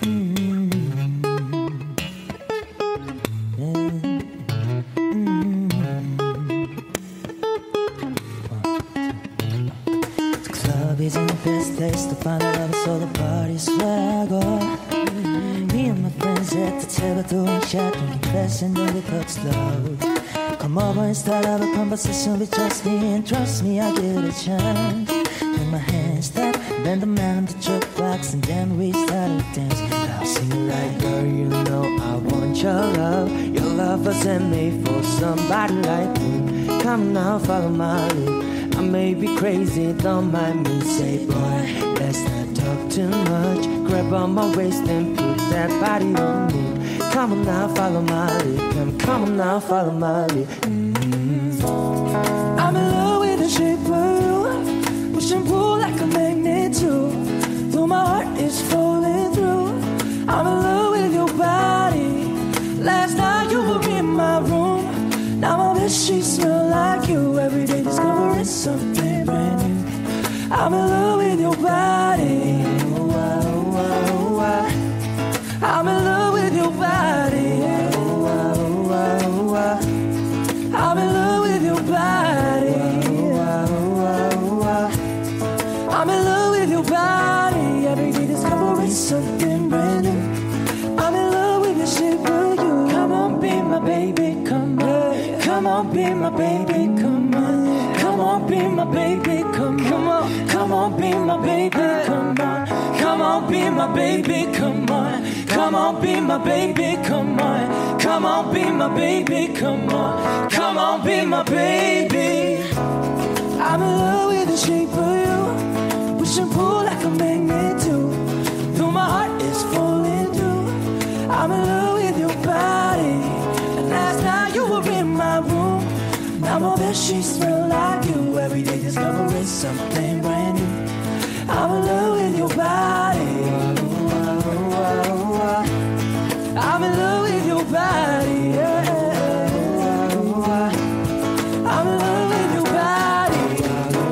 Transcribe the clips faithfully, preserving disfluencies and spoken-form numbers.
Isn't the best place to find a lover, so the party's where I go. Me and my friends at the table doing shot, drinking fast and then we talk slow. Come over and start up a conversation with just me, and trust me, I'll give it a chance. Take my hand, step, then the man on the jukebox, and then we started to dance. I'll sing it right, girl, you know I want your love. Your love was sent me for somebody like me. Come now, follow my lead. I may be crazy, don't mind me. Say, boy, let's not talk too much. Grab on my waist and put that body on me. Come on now, follow my lead. Come, come on now, follow my lead. Mm-hmm. I'm in love with the shape of you. Push and pull like a magnet too. Though my heart is falling through. I'm in love with your body. Last night you were in my room. Now my bedsheets smell like you. Every day discovering something brand new. I'm in love with your body. Oh, oh, oh, oh. I'm in love with your body. Oh, oh, oh, oh. I'm in love with your body. Oh, oh, oh. I'm in love with your body. Every day discovering something brand new. I'm in love with the shape of you. Come on, be my baby, come on. Come on, be my baby, come on. Come on, be my baby, come on. Come on, be my baby, come on. Come on, be my baby, come on. Come on, be my baby, come on. Come on, be my baby, come on. Come on, be my baby. I'm in love with the shape of you. Push and pull like a magnet too. Though my heart is falling through. I'm in love with your body. Last night you were in my room. Now my bedsheets smell like you. Every day discovering something brand new. I'm in love with your body. I'm in love with your body. I'm in love with your body.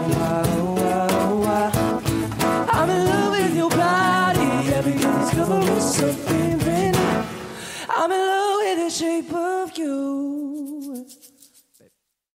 I'm in love with your body. Every day discovering something brand new. I'm in love with the shape of you.